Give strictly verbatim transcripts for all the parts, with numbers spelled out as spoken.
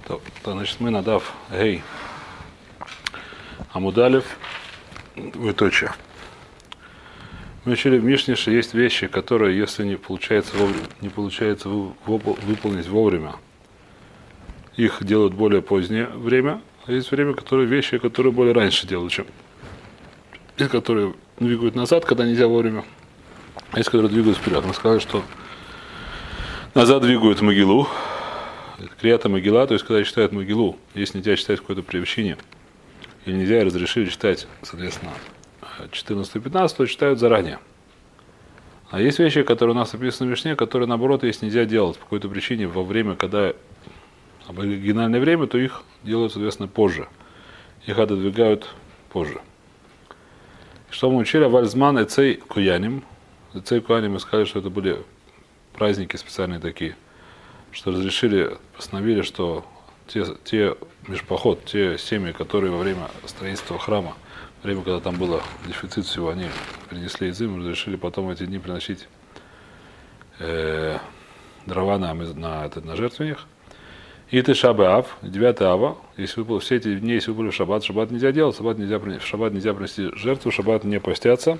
То, то, значит, мы надав гей амудалев выточие. Мы учили в Мишне, что есть вещи, которые, если не получается, вовремя, не получается выполнить вовремя, их делают более позднее время, а есть время, которые вещи, которые более раньше делают, чем те, которые двигают назад, когда нельзя вовремя, а есть, которые двигают вперед. Мы сказали, что назад двигают могилу, крията могила, то есть когда читают могилу, если нельзя читать какой-то причине, или нельзя разрешили читать, соответственно, четырнадцатое и пятнадцатое, читают заранее. А есть вещи, которые у нас описаны в Мишне, которые, наоборот, если нельзя делать по какой-то причине во время, когда оригинальное время, то их делают, соответственно, позже. Их отодвигают позже. Что мы учили? Вальзман эцей куяним. Эцей куяним мы сказали, что это были праздники специальные такие, что разрешили, постановили, что те, те межпоход, те семьи, которые во время строительства храма, время, когда там было дефицит всего, они принесли из им, разрешили потом эти дни приносить э, дрова на, на, на, на жертвенник. И ты шаббат, девятое ава, если выпал, все эти дни, если выпали в шаббат, шаббат нельзя делать, шаббат нельзя, в шаббат нельзя принести жертву, в шаббат не постятся.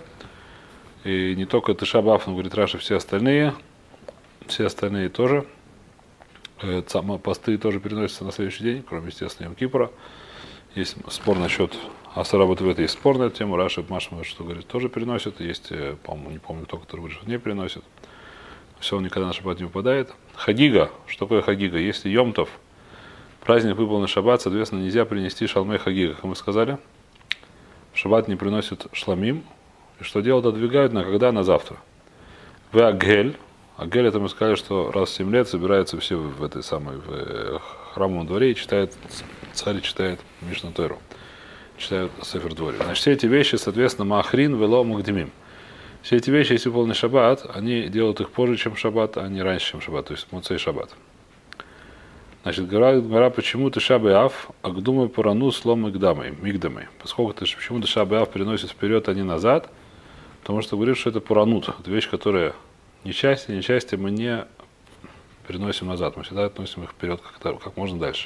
И не только ты шаббат, он говорит, Раши, все остальные, все остальные тоже. Э, посты тоже переносятся на следующий день, кроме, естественно, Йом-Кипура. Есть спор насчет Асара, вот в этой есть спор на эту тему. Раши, Машма, что говорит, тоже переносят. Есть, по-моему, не помню, кто, который говорит, что не переносит. Все, он никогда на шаббат не выпадает. Хагига. Что такое хагига? Если Йомтов, праздник выпал на шаббат, соответственно, нельзя принести шалмей хагига, как мы сказали. В шаббат не приносят шламим. И что делают? Отдвигают на когда? На завтра. В агель. Агель, это мы сказали, что раз в семь лет собираются все в этой самой в храмовом дворе и читают, царь читает Мишна Тору. Читают Сефер Дворим. Значит, все эти вещи, соответственно, Маахрин, Вело, Мухдимим. Все эти вещи, если выполнен шаббат, они делают их позже, чем шаббат, а не раньше, чем шаббат, то есть Муцей шаббат. Значит, говоря, почему ты шаббат, а гдумай порану слом мигдамой, мигдамой. Поскольку ты, почему ты шаббат переносит вперед, а не назад, потому что говорит, что это пуранут, это вещь, которая несчастье, несчастье мы не переносим назад, мы всегда относим их вперед как, как можно дальше.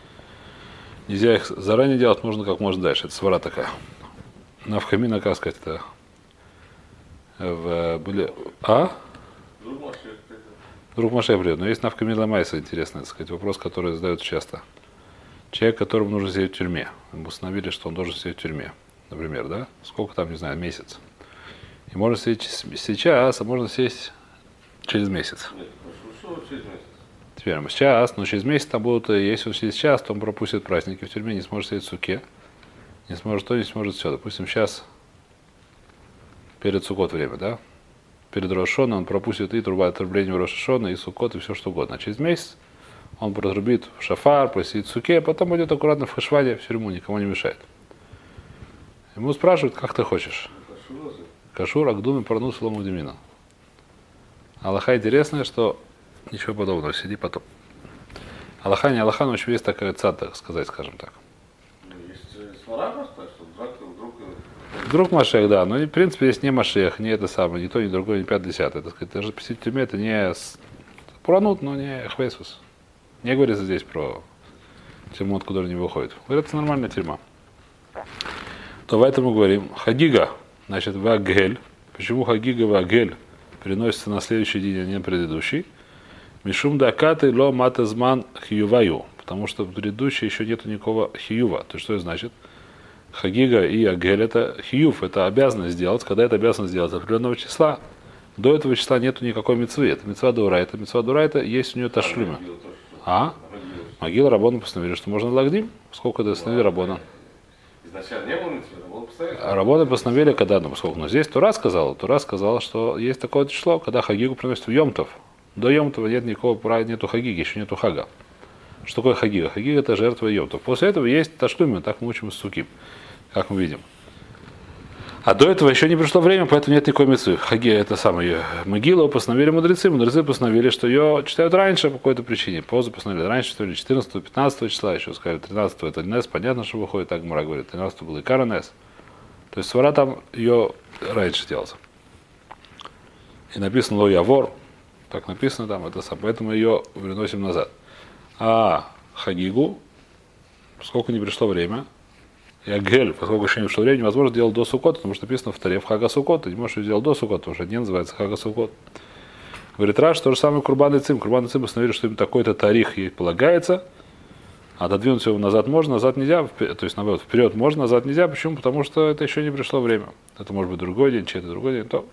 Нельзя их заранее делать, можно как можно дальше. Это свара такая. Навхамина, как сказать, это в, были... А? Друг Машех придет. Но есть навхамина майса, интересный, так сказать, вопрос, который задают часто. Человек, которому нужно сидеть в тюрьме. Ему установили, что он должен сидеть в тюрьме. Например, да? Сколько там, не знаю, месяц. И можно сидеть сейчас, а можно сесть через месяц. Нет, что через месяц? Теперь мы сейчас, но через месяц там будут, если он сидит сейчас, то он пропустит праздники в тюрьме, не сможет сидеть в суке, не сможет то, не сможет все. Допустим, сейчас перед Суккот время, да? Перед Рош ха-Шана он пропустит и труба отрубление в Рош ха-Шана, и Суккот, и все что угодно. А через месяц он протрубит в шафар, посидит в суке, а потом идет аккуратно в хашване в тюрьму, никому не мешает. Ему спрашивают, как ты хочешь. Кашур, Агдуми, Парну, Солому, Демина. Аллаха интересное, что ничего подобного, сиди потом. Аллаха не Аллаха, но очень есть такая цад, так сказать, скажем так. Есть свара просто, что вдруг... Вдруг Машех, да, но в принципе здесь не Машех, не это самое, ни то, ни другое, ни пятое, десятое. Так сказать, даже посидеть в тюрьме, это не Пуранут, но не Хвейсус. Не говорится здесь про тюрьму, откуда они выходят. Говорят, это нормальная тюрьма. То в этом мы говорим. Хагига. Значит, вагель. Почему хагига вагель переносится на следующий день, а не на предыдущий? Мишум дакаты ло матазман хиюваю. Потому что в предыдущей еще нету никакого хиюва. То есть, что это значит? Хагига и агель это хиюв. Это обязанность сделать. Когда это обязанность сделать определенного числа, до этого числа нету никакой мицвы. Это мицва дурайта. Мицва дурайта есть у нее ташлима. А? Могила Рабона постановили, что можно лагдим. Сколько это установили Рабона? Изначально не было митцвы, но было постоянно. А Рабоны постановили, когда, ну, поскольку, но здесь Тура сказала, Тура сказала, что есть такое число, когда хагигу приносят в Йомтов. До Йомтова нет никакого права, нету хагиги, еще нету хага. Что такое хагига? Хагига это жертва Йомтов. После этого есть ташлюми, так мы учим из суки, как мы видим. А до этого еще не пришло время, поэтому нет никакой митцвы. Хаги это самое. Могилу постановили мудрецы. Мудрецы постановили, что ее читают раньше по какой-то причине. Позже постановили раньше, что ли, четырнадцатого, пятнадцатого числа, еще сказали, тринадцатого это Нес, понятно, что выходит, так Гмара говорит, тринадцатого был Икара Нес. То есть свара там ее раньше делался. И написано Ло Явор, так написано там, это сам, поэтому ее переносим назад. А хагигу, поскольку не пришло время. И агель, поскольку еще не пришло время, невозможно делать до суккот, потому что написано в таре в хага суккот. Ты не можешь ее сделать до суккот, потому что не называется хага суккот. Говорит Раш, то же самое курбан и цим. Курбан и цим установили, что им такой-то тарих ей полагается. Отодвинуть его назад можно, назад нельзя. То есть, наоборот, вперед можно, назад нельзя. Почему? Потому что это еще не пришло время. Это может быть другой день, чей-то другой день. То.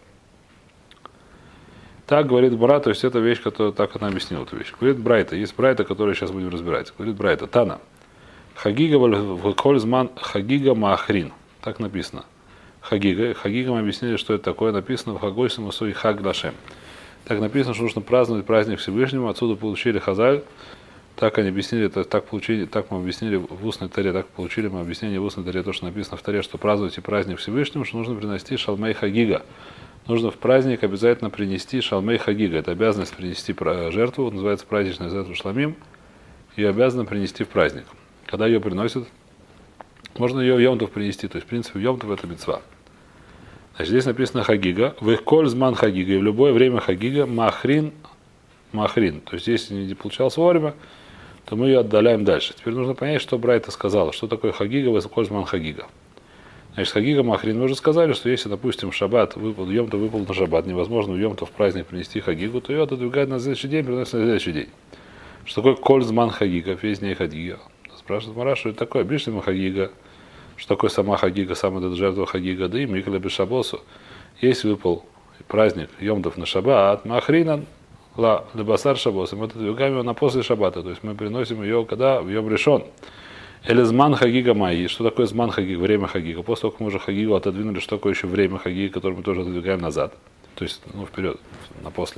Так говорит Бара, то есть это вещь, которую так она объяснила эту вещь. Говорит Брайта, есть Брайта, которую сейчас будем разбирать. Говорит Брайта, Тана. Хагига вальхользман хагига маахрин. Так написано. Хагига. Хагига мы объяснили, что это такое. Написано в Хагойсам Асуи Хаг Лашем. Так написано, что нужно праздновать праздник Всевышнему. Отсюда получили Хазаль. Так они объяснили, это, так, получили, так мы объяснили в устной таре, так получили мы объяснение в устной таре, то, что написано в таре, что празднуйте праздник Всевышнему, что нужно принести шалмей хагига. Нужно в праздник обязательно принести шалмей хагига. Это обязанность принести жертву, называется праздничная жертва шламим, ее обязаны принести в праздник. Когда ее приносят, можно ее в Йомтов принести, то есть в принципе в Йомтов это мицва. Значит, здесь написано хагига, в их коль зман хагига, и в любое время хагига махрин, махрин. То есть если не получалось вовремя, то мы ее отдаляем дальше. Теперь нужно понять, что Брайта сказала, что такое хагига, в их коль зман хагига. Значит, хагига махрин, мы уже сказали, что если, допустим, шаббат выпал, Йомтов выпал на шаббат, невозможно в Йомтов в праздник принести хагигу, то ее отодвигают на следующий день, приносят на следующий день. Что такое коль зман хагига, весь день хагига. Спрашивает Мара, что это такое, ближнему хагига, что такое сама хагига, сама эта жертва хагига, да и микля без шабосу. Если выпал праздник Йомтов на шаббат, махринан, ла лебасар шабос, мы отодвигаем ее на после шаббата, то есть мы приносим ее когда в Йом решен. Или зман хагига майи. Что такое зман хагига, время хагига? После того, как мы уже хагигу отодвинули, что такое еще время хагига, которое мы тоже отодвигаем назад. То есть, ну, вперед, на после.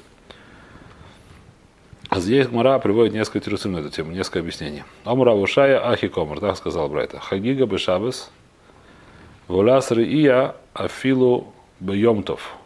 А здесь Гмара приводит несколько тирусим на эту тему, несколько объяснений. Омра вушая ахи комар, так сказал Брайта. Хагига бешабес, волас рия афилу бьемтов.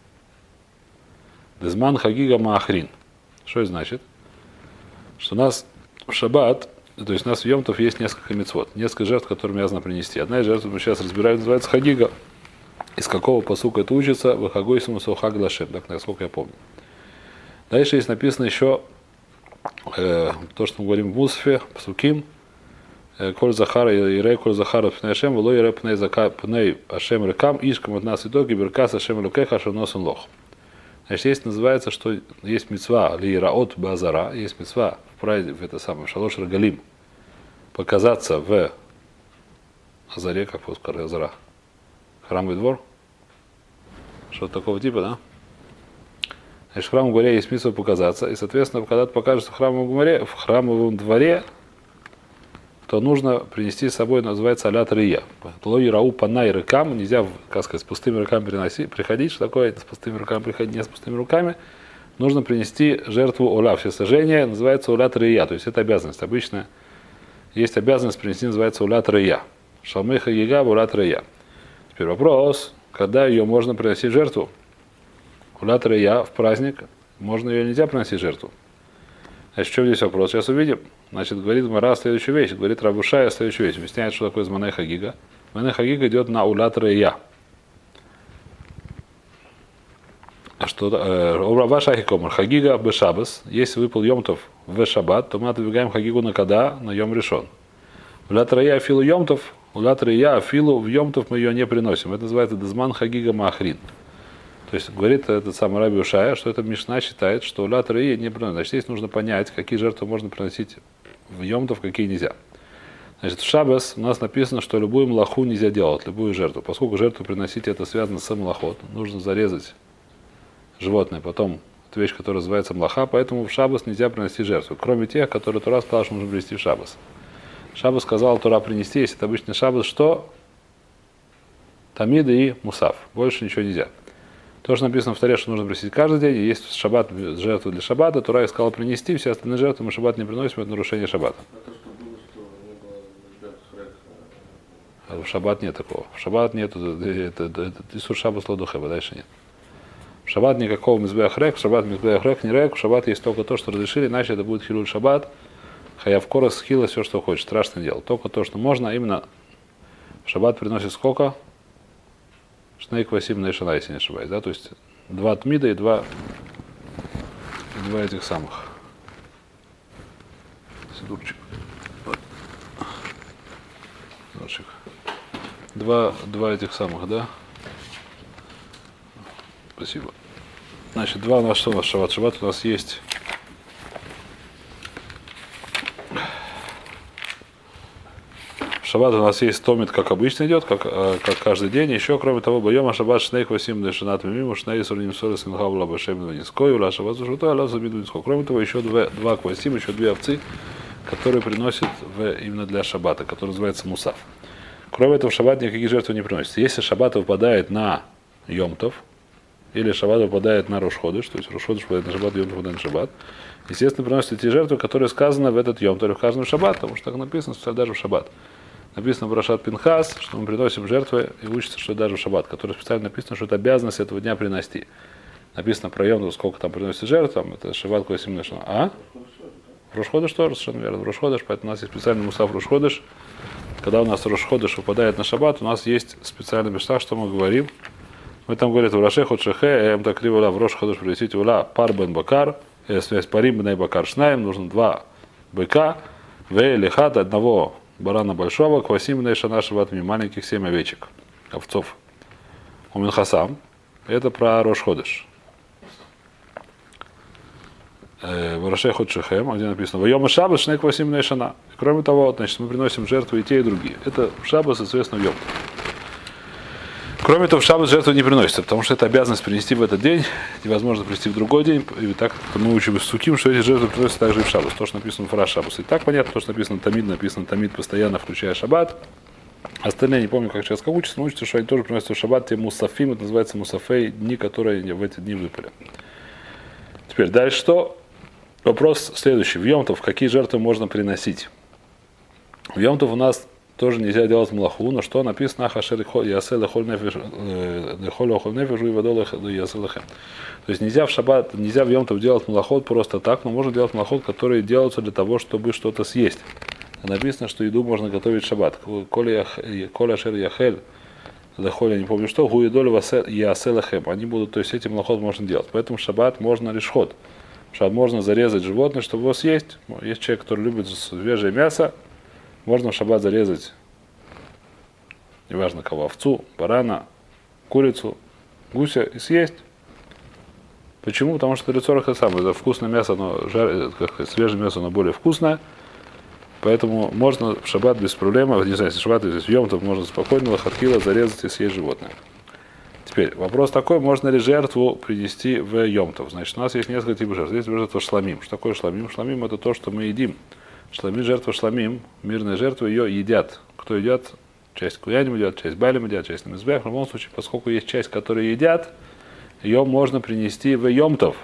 Дезман хагига маахрин. Что это значит? Что у нас в шаббат, то есть у нас в Йомтов есть несколько мицвот, несколько жертв, которые обязаны принести. Одна из жертв, мы сейчас разбираем, называется хагига. Из какого посука это учится? В Хагойсиму Сохаг Лашем, так насколько я помню. Дальше есть написано еще э, то, что мы говорим в Мусфе, Псуким, Коль Захара и Рей Коль Захара Пней Ашем, Влой Рей Пней Зака Пней Ашем Рекам, Ишкам от нас итоги, Беркас Ашем Лукеха Шаносен Лох. Значит, есть называется, что есть мицва Лираот Базара, есть мицва в праздник, это самое, Шалош Рагалим, показаться в Азаре, как по-русски Азара, храмовый двор, что-то такого типа, да? Значит, в храмовом дворе есть мицва показаться, и, соответственно, когда ты покажешься в храмовом дворе, в храмовом дворе, то нужно принести с собой, называется алят рия. Лой рау панай рыкам, нельзя, как сказать, с пустыми руками приносить, приходить, что такое, с пустыми руками приходить, не с пустыми руками, нужно принести жертву ола, все сожжения, называется улят рия, то есть это обязанность. Обычно есть обязанность принести, называется улят рия. Шалмеха ега улят рия. Теперь вопрос, когда ее можно приносить жертву? Улят рия в праздник, можно ее нельзя приносить жертву. Значит, в чем здесь вопрос? Сейчас увидим. Значит, говорит Мара следующую вещь. Говорит Рабушая следующую вещь. Объясняет, что такое зманей хагига. Зманей хагига идет на улят рия. А что? Рабашахи комар. Хагига бешабас. Если выпал Йомтов в шаббат, то мы отодвигаем хагигу на когда? На Йом решен. Улят рия афилу Йомтов. Улят рия афилу в Йомтов мы ее не приносим. Это называется дезман хагига маахрин. То есть говорит этот самый Раби Ушая, что эта Мишна считает, что улят рия не приносит. Значит, здесь нужно понять, какие жертвы можно приносить в Йомтов, какие нельзя. Значит, в Шаббас у нас написано, что любую млаху нельзя делать, любую жертву. Поскольку жертву приносить это связано с млахот, нужно зарезать животное, потом это вещь, которая называется млаха, поэтому в Шаббас нельзя приносить жертву, кроме тех, которые Тора сказала, что нужно принести в Шаббас. Шаббас сказал Тора принести, если это обычный Шаббас, что? Тамида и мусав. Больше ничего нельзя. То, что написано в Торе, что нужно принести каждый день, и есть шаббат, жертву для шаббата, Тора сказала принести, все остальные жертвы мы шаббат не приносим, это нарушение шаббата. А то, что было, что не было жертв хрек. А в шаббат нет такого. В шаббат нет, это Исур Шаббат Лодухеба, дальше нет. В шаббат никакого мизбеах рек, в шаббат мизбеах рек, не рек, в шаббат есть только то, что разрешили, иначе это будет хилуль шаббат, хаяв корос, хила, все, что хочешь, страшное дело. Только то, что можно, а именно в шаббат приносит сколько? Шнейк Васим Нейшана, если не ошибаюсь, да, то есть два тмида и два, и два этих самых. Сидурчик. Два, два этих самых, да? Спасибо. Значит, два у нас что у нас шаббат? Шаббат у нас есть. Шаббат у нас есть томит, как обычно идет, как, как каждый день. Еще, кроме того, боема шаббат шнейк восим дешанат мимиму шней сурним сорес инхавла башем ваниской ула шаббат зушутой аля забиду ниско. Кроме того, еще два, два квасим, еще две овцы, которые приносят в, именно для шаббата, который называется мусав. Кроме этого, в шаббат никакие жертвы не приносятся. Если шаббат выпадает на йомтов, или шаббат выпадает на Рош-ходыш, то есть Рош-ходыш выпадает на шаббат, йомтов выпадает на шаббат, естественно, приносят те жертвы, которые сказаны в этот йом, или в каждом шаббат, потому что так написано, что даже в шаббат. Написано в Парашат Пинхас, что мы приносим жертвы, и учится, что даже в шаббат, который специально написано, что это обязанность этого дня принести. Написано про йом, сколько там приносит жертв, там, это шаббат квасим нешана. А? В Рош-ходыш тоже совершенно верно. В Рош-ходыш, поэтому у нас есть специальный мусав Рош-ходыш. Когда у нас Рош-ходыш выпадает на шаббат, у нас есть специальный мишна, что мы говорим. Мы там говорим, в Раше ход шехе, эм так ривола в Рош-ходыш принесите ула пар бен бакар, связь парим бен бакар шнаем, нужно два быка, ве лихат одного барана большого, квасим нейша нашего атми, маленьких семь овечек, овцов. У Минхасам. Это про Рош-ходыш. В Раше ход шехем, где написано «Вайома шаббас шней квасим нейшана». Кроме того, значит, мы приносим жертвы и те, и другие. Это в шаббас, соответственно, в йом. Кроме того, в шаббат жертвы не приносятся, потому что это обязанность принести в этот день, невозможно принести в другой день. И так мы учим из Суким, что эти жертвы приносятся также и в шаббат. То, что написано в фара шаббас. И так понятно, то, что написано тамид, написано тамид постоянно, включая шаббат. Остальные, не помню, как сейчас как учатся, но учатся, что они тоже приносятся в шаббат. Те мусафим, это называется мусафей, дни, которые в эти дни выпали. Теперь дальше что? Вопрос следующий. В йомтов какие жертвы можно приносить? В йомтов у нас тоже нельзя делать млаху, но что написано хашер ясел холь нефеш холь холь нефеш и водол яселхем. То есть нельзя в шаббат, нельзя в йомтов делать млахот просто так, но можно делать млахот, которые делаются для того, чтобы что-то съесть. Написано, что еду можно готовить в шаббат. Коля ашер яхель лехоль, я не помню что, гуидоль яселхем. Они будут, то есть эти млахот можно делать. Поэтому в шаббат можно решхот. В шаббат можно зарезать животное, чтобы его съесть. Есть человек, который любит свежее мясо. Можно в шаббат зарезать, неважно кого, овцу, барана, курицу, гуся и съесть. Почему? Потому что рецорах это самое. Это вкусное мясо, оно жар, как свежее мясо, оно более вкусное. Поэтому можно в шаббат без проблем, не знаю, если шаббат здесь в йом, то можно спокойно лохатхила зарезать и съесть животное. Теперь вопрос такой, можно ли жертву принести в йомтов? Значит, у нас есть несколько типов жертв. Есть жертва шламим. Что такое шламим? Шламим это то, что мы едим. Шламим, жертва шламим, мирная жертва, ее едят. Кто едят? Часть куяним едят, часть байлем едят, часть намизбех. В любом случае, поскольку есть часть, которую едят, ее можно принести в йомтов.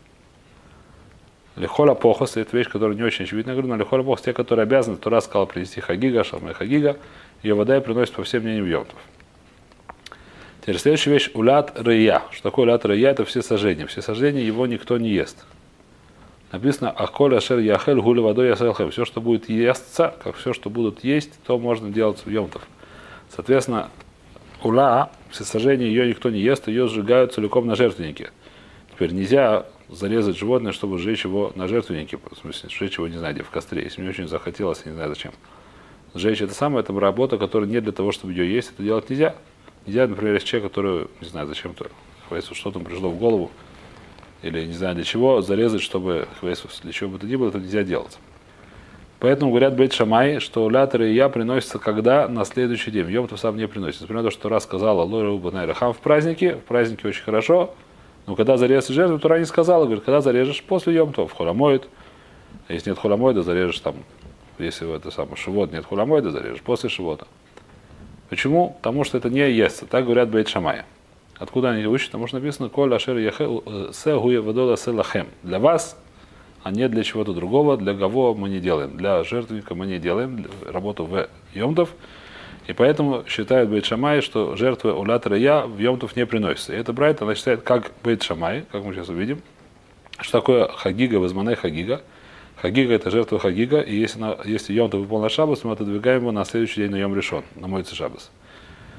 Лехола похос, это вещь, которая не очень очевидна. Я говорю, но лехола похос, те, которые обязаны, то раз сказал принести хагига, шалмай хагига, ее вода и приносит по всем мнениям йомтов. Теперь следующая вещь, улят рыя. Что такое улят рыя? Это все сожжения. Все сожжения его никто не ест. Написано «Ахколь ашер яхель гуля водой яселхем». Все, что будет естся, как все, что будут есть, то можно делать в йомтов. Соответственно, ула, все сожжения, ее никто не ест, ее сжигают целиком на жертвеннике. Теперь нельзя зарезать животное, чтобы сжечь его на жертвеннике. В смысле, сжечь его, не знаю, где, в костре. Если мне очень захотелось, я не знаю зачем. Сжечь это самое, это работа, которая не для того, чтобы ее есть, это делать нельзя. Нельзя, например, если человек, который, не знаю, зачем-то, что-то пришло в голову, или не знаю для чего, зарезать, чтобы, для чего бы то ни было, это нельзя делать. Поэтому говорят Бейт Шамай, что лятеры и я приносятся когда? На следующий день. Йом то сам не приносится. Например, то, что раз сказала Лора Убанайрахам в празднике, в празднике очень хорошо, но когда зарезать жертву, Тура не сказала, говорит, когда зарежешь после Йом то в холомоид. Если нет холомоида, зарежешь там, если это самое шивот, нет холомоида, зарежешь после шивота. Почему? Потому что это не естся. Так говорят Бейт Шамая. Откуда они учат? Потому что написано «Коль ашер яхел се гуя вадола се лахем». Для вас, а не для чего-то другого. Для кого мы не делаем. Для жертвенника мы не делаем работу в йомтов. И поэтому считают Бейт Шамай, что жертвы улят рая в йомтов не приносятся. И это Брайт, она считает, как Бейт Шамай, как мы сейчас увидим. Что такое хагига, возманай хагига? Хагига это жертва хагига. И если, на, если йомтов выпал на шаббас, мы отодвигаем его на следующий день на йом решон, на мойце шаббас.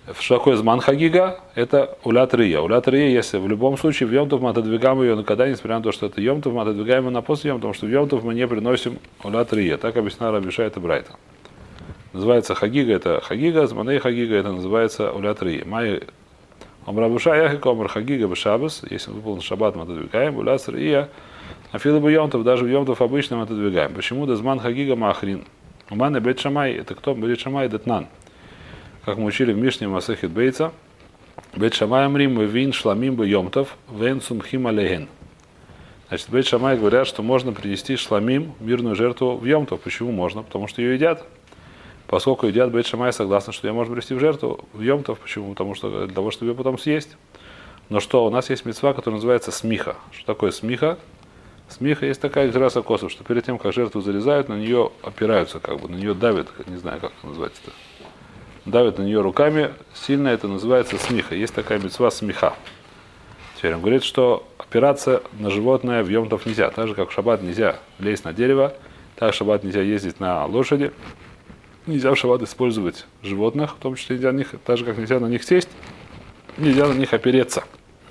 Что такое зман хагига? Это улят рия. Улят рия, если в любом случае в йомтов мы отодвигаем ее никогда, несмотря на то, что это йомтов, мы отодвигаем ее на после йом, потому что в йомтов мы не приносим улят рия. Так объяснял Раби Йошуа это Брайта. Называется хагига, это хагига, зманей хагига, это называется улят рия. Май Раби Йошуа яхик омар хагига бешабас, если выполнен шаббат, мы отодвигаем, улят рия. А филы бы йомтов, даже в йомтов обычно мы отодвигаем. Почему? Да зман хагига маахрин. Уман бет шамай, это кто? Бет шамай детнан. Как мы учили в Мишне Масехет Бейца, Бет Шамай амрим вин шламим бы йомтов, вен сумхим алеген. Значит, Бет Шамай говорят, что можно принести шламим, мирную жертву, в йомтов. Почему можно? Потому что ее едят. Поскольку едят, Бет Шамай согласны, что ее можно принести в жертву в йомтов. Почему? Потому что для того, чтобы ее потом съесть. Но что? У нас есть мицва, которая называется смиха. Что такое смиха? Смиха есть такая граса косов, что перед тем, как жертву зарезают, на нее опираются, как бы, на нее давят, не знаю, как это называется-то. Давит на нее руками, сильно это называется смиха. Есть такая мицва смиха. Теперь он говорит, что опираться на животное в йомтов нельзя. Так же, как в шаббат нельзя лезть на дерево, так в шаббат нельзя ездить на лошади. Нельзя в шаббат использовать животных, в том числе нельзя на них, так же, как нельзя на них сесть, нельзя на них опереться.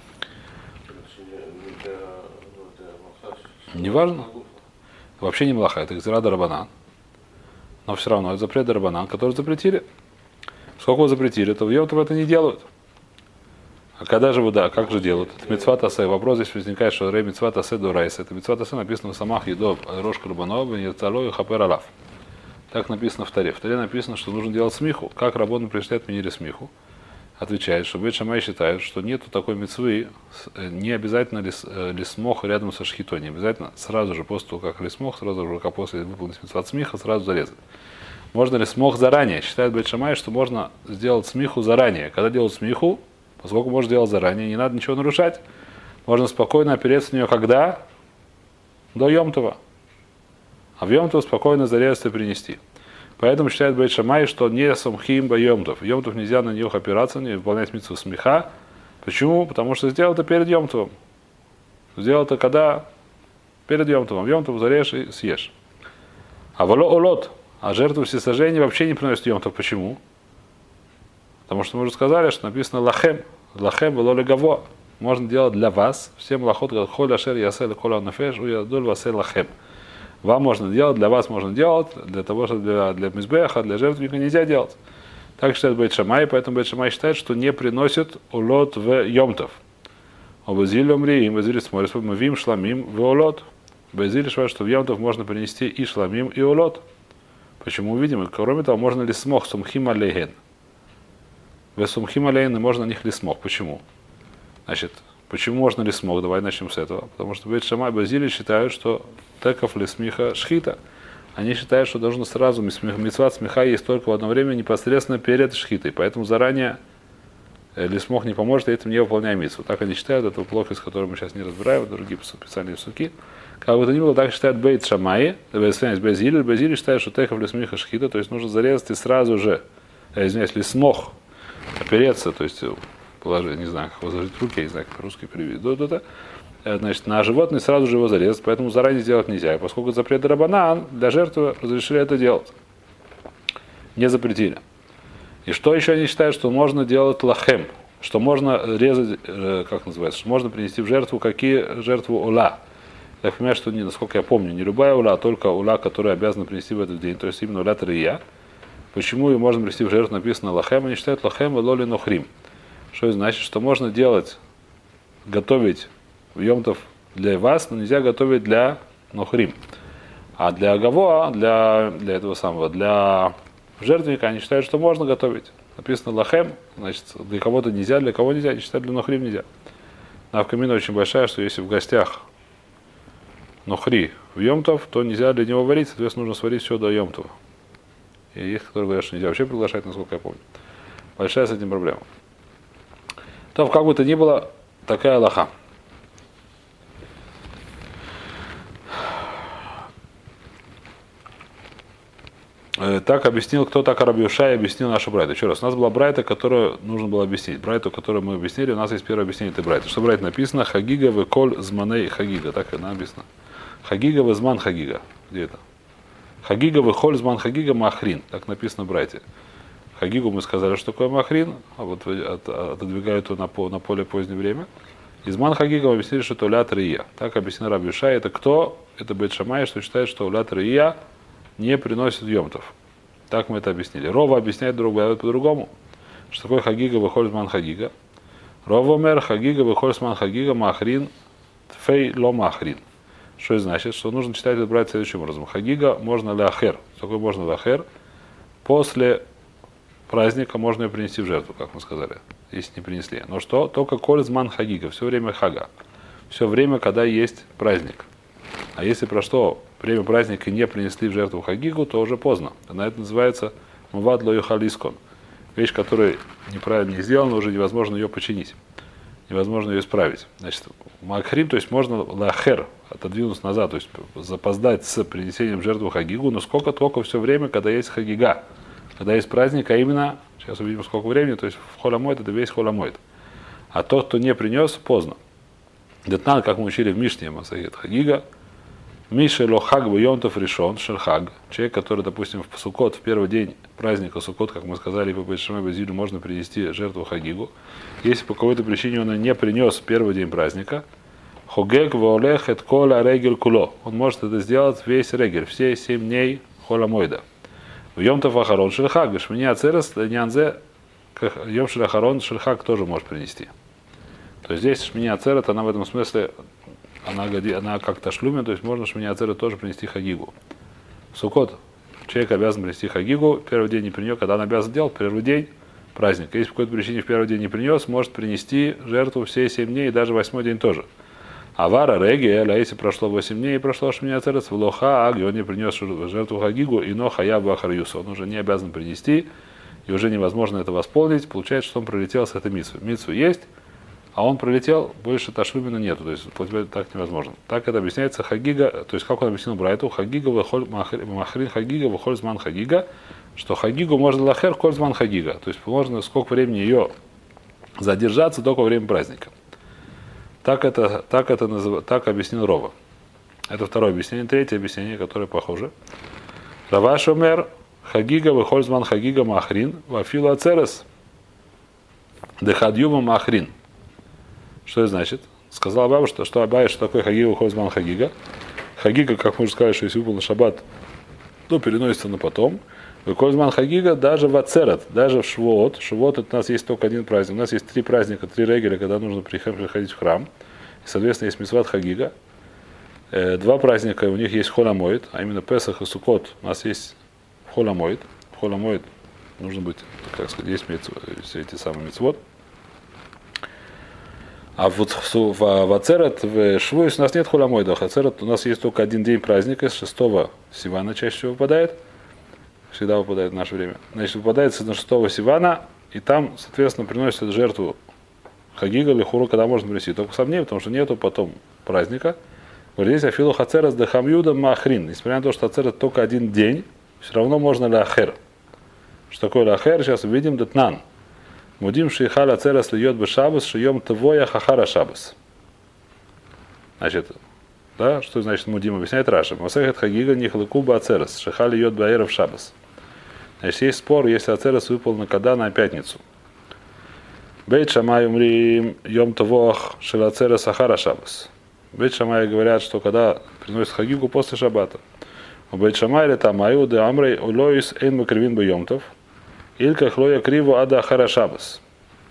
Неважно. Вообще не млаха, это гзира дарабанан. Но все равно это запрет дарабанан, который запретили. Сколько вы запретили, то в йомтов это не делают. А когда же вы, да, как же делают? Это мицват асе. Вопрос здесь возникает, что рей мицват асе до райс. Это мицват асе написано в самах едов рош карбанов и нерцалой хапер алав. Так написано в Таре. В Таре написано, что нужно делать смиху. Как раббоны пришли отменили смиху? Отвечает, что Бет Шамай считает, что нету такой мицвы, не обязательно лис, лисмох рядом со шхитой, не обязательно сразу же после того, как лисмох, сразу же, как после выполнить мицват смиха, сразу зарезать. Можно ли смог заранее? Считает Бет Шамай, что можно сделать смиху заранее. Когда делают смиху, поскольку можно делать заранее, не надо ничего нарушать, можно спокойно опереться на нее когда? До йомтова. А в йомтов спокойно зарезать и принести. Поэтому считает Бет Шамай, что не сумхим ба йомтов. Йомтов нельзя на них опираться, не выполнять мицву смиха. Почему? Потому что сделал это перед йомтовым. Сделал это когда? Перед йомтовым. Йомтов зарежь и съешь. А воло олот. А жертву всесожжения вообще не приносит йомтов. Почему? Потому что мы уже сказали, что написано лахем. Лахем вело легаво. Можно делать для вас. Всем лахот, холь ашер ясел кола нафеш, уядуль васел лахем. Вам можно делать, для вас можно делать, для того, что для, для мизбеха, для жертвенника нельзя делать. Так считает Бет Шамай, поэтому Бет Шамай считает, что не приносит улот в йомтов. Обазиль омри, им базиль смотрит, мы вим шламим в улот. Базиль считает, что в йомтов можно принести и шламим, и улот. Почему увидим? Кроме того, можно ли смог сумхим алейген. В сумхим алейген можно на них ли смог. Почему? Значит, почему можно ли смог? Давай начнем с этого. Потому что Бет Шамай и Базиль считают, что теков ли смиха шхита. Они считают, что должно сразу мицват смиха есть только в одно время непосредственно перед шхитой. Поэтому заранее лисмох не поможет, и этим не выполняя мицву. Так они считают, это плохо, с которым мы сейчас не разбираем, другие специальные суки. Как бы то ни было, так считают Бейт Шамай, Базиль. Базиль считает, что теков ли смиха шхита, то есть нужно зарезать и сразу же, извиняюсь, лисмох опереться, то есть положить, не знаю, как возложить руки, я не знаю, как по-русски перевести. Значит, на животное сразу же его зарезать, поэтому заранее сделать нельзя. И поскольку запрет рабанан, для жертвы разрешили это делать. Не запретили. И что еще они считают, что можно делать лахем, что можно резать, как называется, что можно принести в жертву, какие жертву ула. Я понимаю, что, не, насколько я помню, не любая ула, а только ула, которую обязаны принести в этот день, то есть именно ула трия. Почему ее можно принести в жертву, написано лахем, они считают лахем и лоли нохрим. Что это значит, что можно делать, готовить в йомтов для вас, но нельзя готовить для нохрим. А для агаво, для, для этого самого, для жертвенника, они считают, что можно готовить. Написано лахем, значит, для кого-то нельзя, для кого нельзя, они считают, для нохрим нельзя. Навкамина очень большая, что если в гостях нохри в йомтов, то нельзя для него варить, соответственно, нужно сварить все до йомтова. И есть, которые говорят, что нельзя вообще приглашать, насколько я помню. Большая с этим проблема. То, как бы то ни было, такая лоха. Так объяснил, кто так Раби Йошуа объяснил нашу брайту. Еще раз, у нас была брайта, которую нужно было объяснить. Брайту, которую мы объяснили, у нас есть первое объяснение этой брайты. Что в брайте написано? Хагига в коль зманей хагига. Так это написано. Хагига в зман хагига. Где это? Хагига в холь зман хагига махрин. Так написано в брайте. Хагигу мы сказали, что такое махрин, а вот от, отодвигают его на, по, на поле позднее время. Из ман хагига мы объяснили, что это улят рия. Так объяснил Раби Ишай. Это кто? Это Бейт Шамай, что считает, что улят рия не приносит йомтов. Так мы это объяснили. Рова объясняет другое по-другому. Что такое хагига выходит ман хагига. Рова мер хагига выходит ман хагига махрин фей ло махрин. Что это значит? Что нужно читать и брать следующим образом. Хагига можно ляхер. Что такое можно ляхер? После праздника можно ее принести в жертву, как мы сказали, если не принесли. Но что? Только кользман хагига, все время хага. Все время, когда есть праздник. А если про что время праздника не принесли в жертву хагигу, то уже поздно. Она это называется мувад ло юхалискон. Вещь, которая неправильно не сделана, уже невозможно ее починить. Невозможно ее исправить. Значит, макхрим, то есть можно лахер, отодвинуться назад, то есть запоздать с принесением в жертву хагигу, но сколько только все время, когда есть хагига. Когда есть праздник, а именно, сейчас увидим сколько времени, то есть в холомойт это весь холомойт. А тот, кто не принес, поздно. Детнан, как мы учили в Мишне, Масахет Хагига, Миша лохаг бьонтов решен, шерхаг. Человек, который, допустим, в Суккот, в первый день праздника Суккот, как мы сказали, по Бейт-Шамай Базилю, можно принести жертву хагигу. Если по какой-то причине он не принес в первый день праздника, хогек ваолех эт кола регель куло. Он может это сделать весь регель, все семь дней холомойда. В Йомтов Ахарон Шельхаг, Шмини Ацерес, Нянзе, Йом Шельхарон Шельхаг тоже может принести. То есть здесь Шмини Ацерет, она в этом смысле, она, она как-то шлюмен, то есть можно Шмини Ацерет тоже принести хагигу. Суккот, человек обязан принести хагигу, первый день не принес, когда он обязан делать, первый день праздник. Если по какой-то причине в первый день не принес, может принести жертву все семь дней и даже восьмой день тоже. Авара регель, а если прошло восемь дней и прошло Шмини Ацерет, в лоха аг, и он не принес жертву хагигу, и но хая бахарюса, он уже не обязан принести, и уже невозможно это восполнить, получается, что он пролетел с этой митцвы. Митцву есть, а он пролетел, больше ташлюмина нету, то есть так невозможно. Так это объясняется хагига, то есть как он объяснил Брайту, хагига выходит, махрин хагига выходит зман хагига, что хагигу можно лахер коль зман хагига, то есть можно сколько времени ее задержаться, только во время праздника. Так это, так это назыв... так объяснил Рова. Это второе объяснение. Третье объяснение, которое похоже. Раваш омер хагига выхользман хагига махрин вафила ацерес дехадюма махрин. Что это значит? Сказал Абба, что, что Абба, что такое хагига выхользман хагига. Хагига, как мы уже сказали, что если выпал на шаббат, то переносится на потом. Выхользман хагига даже в ацерет, даже в швуот. Швуот это у нас есть только один праздник. У нас есть три праздника, три регеля, когда нужно приходить в храм. И, соответственно, есть мицват хагига. Э, два праздника, у них есть холомоид, а именно Песах и Суккот. У нас есть холомоид. Холомоид нужно быть, как сказать, есть все эти самые мицвот. А вот в, в, в ацерет, в швуис у нас нет холомоида. В ацерет у нас есть только один день праздника, с шестого Сивана чаще всего выпадает. Всегда выпадает в наше время. Значит, выпадает на шестого Сивана, и там, соответственно, приносят жертву хагига или хуру, когда можно принести. Только сомнений, потому что нету потом праздника. Говорит, здесь афилу хацерас дехамюда махрин. Несмотря на то, что ацерет только один день, все равно можно ляхер. Что такое ляхер? Сейчас увидим детнан. Мудим шейхал ацерас льет бы шабас, шием твоя хахара шабас. Значит, да, что значит мудим, объясняет Раша. Масехет хагига нихлыку ба ацерас, шейхал льет баэров шабас. Значит, есть спор, если ацерес выпал на когда на пятницу. Бейт Шамай умрим йом тавох шел ацерес ахара шабас. Бейт Шамай говорят, что когда приносят хагигу после шаббата. У Бейт Шамай или тамаю де амрей улоис эйн макривин бы йомтов. Илька хлоя криво ада ахара шабас.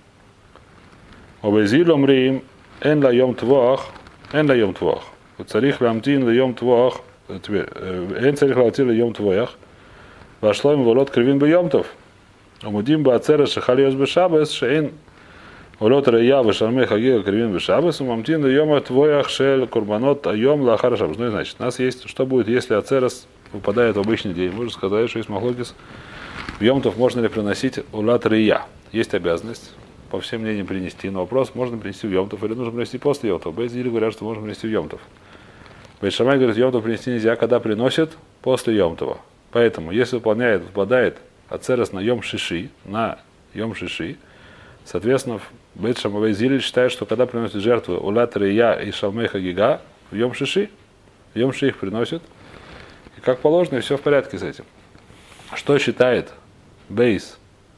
У Бейзил умрим эйн ла йом тавох эйн ла йом тавох. Царих ламтин ла йом тавох. Эйн царих ламтин ла йом тавох. Вошло им волот кривин бы йомтов. Умудим бы ацерес шехалиос бы шабас шейн волот рая вешалмей хагига кривин бы шабас умамтин ла йом твоях шель курбанот айом ла ахара шабас. Ну и значит, у нас есть, что будет, если ацерес выпадает в обычный день. Можно сказать, что есть махлокис. В йомтов можно ли приносить улат рия? Есть обязанность по всем мнениям принести, но вопрос, можно принести в йомтов или нужно принести после йомтов. Бейзили говорят, что можно принести в йомтов. Бейт Шамай говорит, йомтов принести нельзя, когда приносят после йомтова. Поэтому, если выполняет, выпадает ацерес на йом шиши, на йом шиши, соответственно, Бейт Шамай Зиль считает, что когда приносят жертву улат рия и шалмей хагига, в йом шиши, в йом шиши их приносят, и как положено, и все в порядке с этим. Что считает Бейс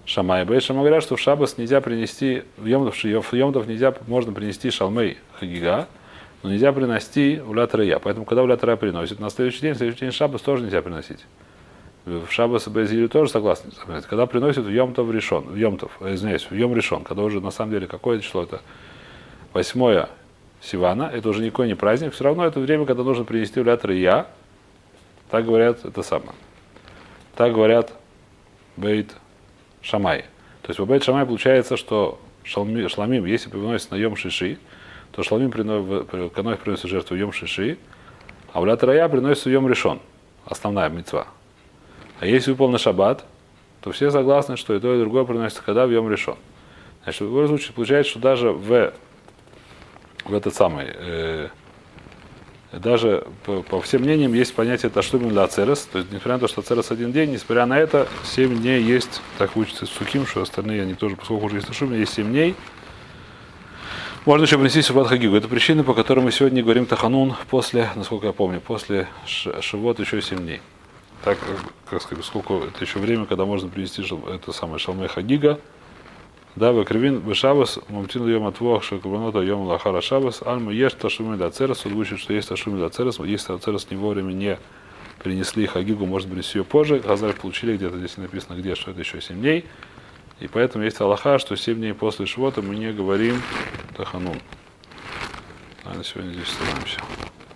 Шамай. Бейт Шамай говорят, что в Шаббас нельзя принести, в Йомтов, в Йомтов нельзя, можно принести шалмей хагига, но нельзя принести улят рая. Поэтому, когда улят рая приносит, на следующий день, в следующий день Шаббас тоже нельзя приносить. В Шаббас и Безилю тоже согласны. Когда приносят в Йомтов решен, в Йомтов, извиняюсь, в Йом решен, когда уже на самом деле какое число это восьмое Сивана, это уже никакой не праздник, все равно это время, когда нужно принести улят рая. Так говорят это самое. Так говорят Бейт Шамай. То есть в Бейт Шамай получается, что шалми, шламим, если приносится на Йом Шиши, то шламим приносит, приносит жертву в Йом Шиши, а улят рая приносится в Йом решен, основная мицва. А если выпал на шаббат, то все согласны, что и то, и другое приносится когда в Йом решен. Значит, в любом случае получается, что даже в, в этот самый, э, даже по, по всем мнениям есть понятие ташлумим для ацерес, то есть несмотря на то, что ацерес один день, несмотря на это, семь дней есть, так учится сухим, что остальные они тоже, поскольку уже есть ташлумим, есть семь дней. Можно еще принести шаббат хагигу. Это причина, по которой мы сегодня говорим таханун после, насколько я помню, после шивот еще семь дней. Так, как сказать, сколько это еще время, когда можно принести это самое шалмей хагига. Да, векривин бешабас, мамтин йом атвох, шакабанота йом лахара шабас, альма еш ташуми да церес, он учит, что есть ташуми да церес, если церес не вовремя не принесли хагигу, можно принести ее позже. Хазар получили, где-то здесь написано, где, что это еще семь дней. И поэтому есть алаха, что семь дней после шивота мы не говорим таханун. А на сегодня здесь остановимся.